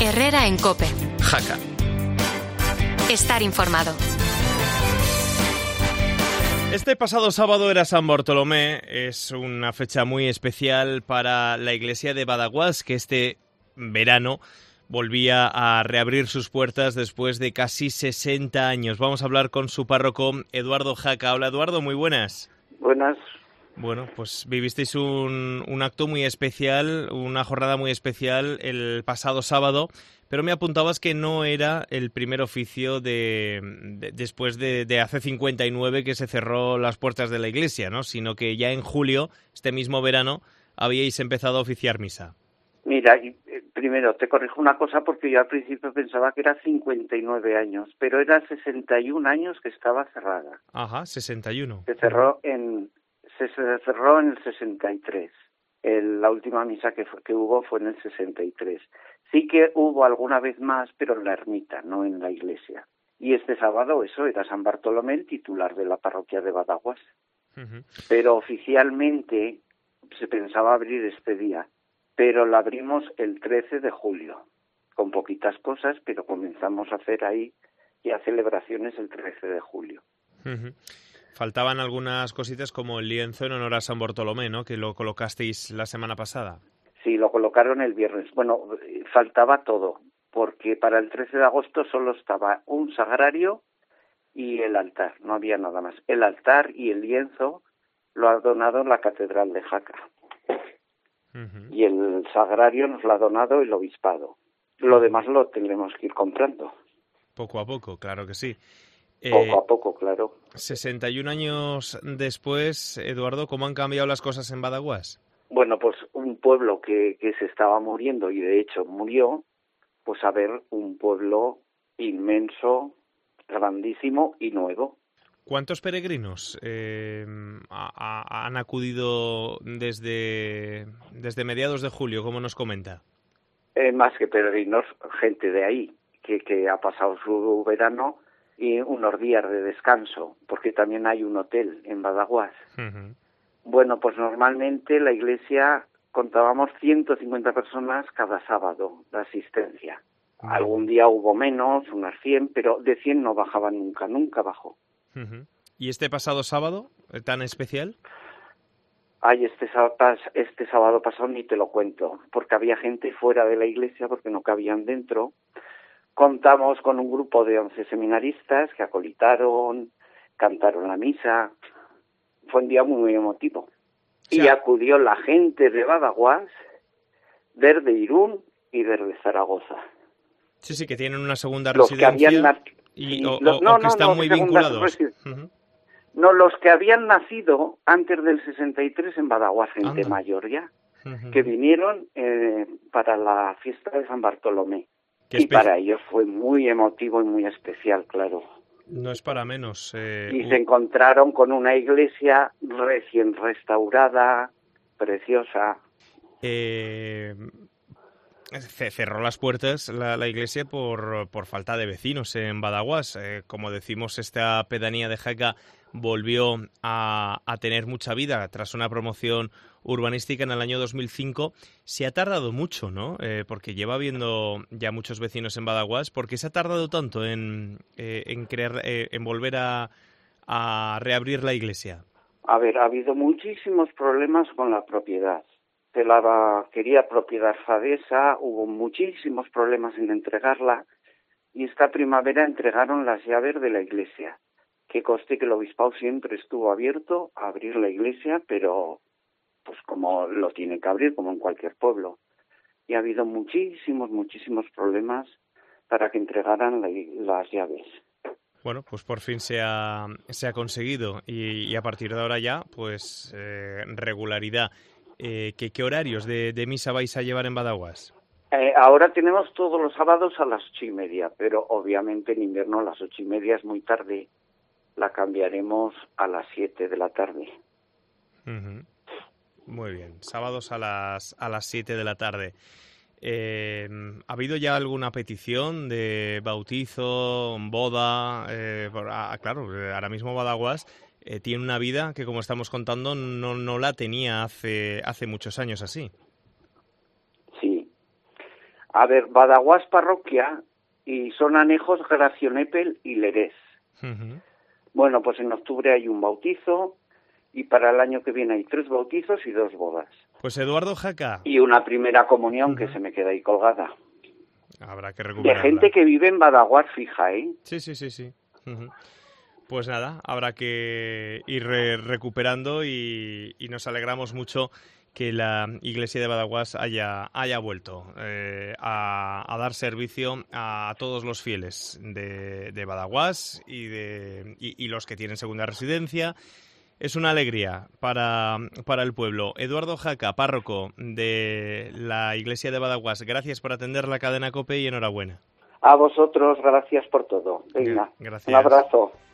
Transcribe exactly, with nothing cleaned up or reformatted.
Herrera en COPE. Jaca. Estar informado. Este pasado sábado era San Bartolomé. Es una fecha muy especial para la iglesia de Badajoz, que este verano volvía a reabrir sus puertas después de casi sesenta años. Vamos a hablar con su párroco, Eduardo Jaca. Hola, Eduardo, muy buenas. Buenas. Bueno, pues vivisteis un, un acto muy especial, una jornada muy especial el pasado sábado, pero me apuntabas que no era el primer oficio de, de después de, de hace cincuenta y nueve que se cerró las puertas de la iglesia, ¿no? Sino que ya en julio, este mismo verano, habíais empezado a oficiar misa. Mira, primero te corrijo una cosa porque yo al principio pensaba que era cincuenta y nueve años, pero era sesenta y un años que estaba cerrada. Ajá, sesenta y uno. Se cerró en se cerró en el sesenta y tres. El, la última misa que, fue, que hubo fue en el sesenta y tres. Sí que hubo alguna vez más, pero en la ermita, no en la iglesia. Y este sábado, eso, era San Bartolomé, el titular de la parroquia de Badajoz. Uh-huh. Pero oficialmente se pensaba abrir este día, pero la abrimos el trece de julio, con poquitas cosas, pero comenzamos a hacer ahí ya celebraciones el trece de julio. Uh-huh. Faltaban algunas cositas como el lienzo en honor a San Bartolomé, ¿no? Que lo colocasteis la semana pasada. Sí, lo colocaron el viernes. Bueno, faltaba todo, porque para el trece de agosto solo estaba un sagrario y el altar, no había nada más. El altar y el lienzo lo ha donado la Catedral de Jaca. Uh-huh. Y el sagrario nos lo ha donado el obispado. Lo demás lo tendremos que ir comprando. Poco a poco, claro que sí. Poco eh, a poco, claro. sesenta y un años después, Eduardo, ¿cómo han cambiado las cosas en Badajoz? Bueno, pues un pueblo que, que se estaba muriendo y de hecho murió, pues a ver, un pueblo inmenso, grandísimo y nuevo. ¿Cuántos peregrinos eh, a, a, han acudido desde, desde mediados de julio, como nos comenta? Eh, más que peregrinos, gente de ahí, que, que ha pasado su verano y unos días de descanso, porque también hay un hotel en Badajoz. Uh-huh. Bueno, pues normalmente la iglesia contábamos ciento cincuenta personas cada sábado de asistencia. Uh-huh. Algún día hubo menos, unas cien, pero de cien no bajaba nunca, nunca bajó. Uh-huh. ¿Y este pasado sábado, tan especial? Ay, este, este sábado pasado ni te lo cuento, porque había gente fuera de la iglesia porque no cabían dentro. Contamos con un grupo de once seminaristas que acolitaron, cantaron la misa. Fue un día muy, muy emotivo. Sí. Y acudió la gente de Badajoz, desde Irún y desde Zaragoza. Sí, sí, que tienen una segunda los residencia que habían y, sí, o, los, o, no, o que no, están no, muy vinculados. Uh-huh. No, los que habían nacido antes del sesenta y tres en Badajoz, gente Anda. mayor ya, uh-huh. que vinieron eh, para la fiesta de San Bartolomé. Y espe- para ellos fue muy emotivo y muy especial, claro. No es para menos. Eh, y uh... se encontraron con una iglesia recién restaurada, preciosa. Eh, cerró las puertas la, la iglesia por, por falta de vecinos en Badajoz. Eh, como decimos, esta pedanía de Jaca volvió a, a tener mucha vida tras una promoción urbanística en el año dos mil cinco. Se ha tardado mucho, ¿no? Eh, porque lleva habiendo ya muchos vecinos en Badajoz. ¿Por qué se ha tardado tanto en, eh, en, crear, eh, en volver a, a reabrir la iglesia? A ver, ha habido muchísimos problemas con la propiedad. Se la quería propiedad Fadesa, hubo muchísimos problemas en entregarla y esta primavera entregaron las llaves de la iglesia. Que conste que el obispado siempre estuvo abierto a abrir la iglesia, pero pues como lo tiene que abrir, como en cualquier pueblo. Y ha habido muchísimos, muchísimos problemas para que entregaran la, las llaves. Bueno, pues por fin se ha, se ha conseguido y, y a partir de ahora ya, pues eh, regularidad. Eh, ¿qué, ¿Qué horarios de, de misa vais a llevar en Badajoz? Eh, ahora tenemos todos los sábados a las ocho y media, pero obviamente en invierno a las ocho y media es muy tarde. La cambiaremos a las siete de la tarde. Uh-huh. Muy bien, sábados a las a las siete de la tarde. Eh, ¿Ha habido ya alguna petición de bautizo, boda? Eh, ah, claro, ahora mismo Badajoz eh, tiene una vida que, como estamos contando, no, no la tenía hace, hace muchos años así. Sí. A ver, Badaguás parroquia y son anejos Gracionepel y Lerés. Uh-huh. Bueno, pues en octubre hay un bautizo y para el año que viene hay tres bautizos y dos bodas. Pues Eduardo Jaca. Y una primera comunión Uh-huh. que se me queda ahí colgada. Habrá que De recuperarla. gente que vive en Badaguás fija, ¿eh? Sí, sí, sí, sí. Uh-huh. Pues nada, habrá que ir re- recuperando y, y nos alegramos mucho que la iglesia de Badaguás haya, haya vuelto eh, a, a dar servicio a todos los fieles de, de Badaguás y, de, y, y los que tienen segunda residencia. Es una alegría para, para el pueblo. Eduardo Jaca, párroco de la iglesia de Badaguás, gracias por atender la cadena COPE y enhorabuena. A vosotros, gracias por todo. Venga, Gracias. un abrazo.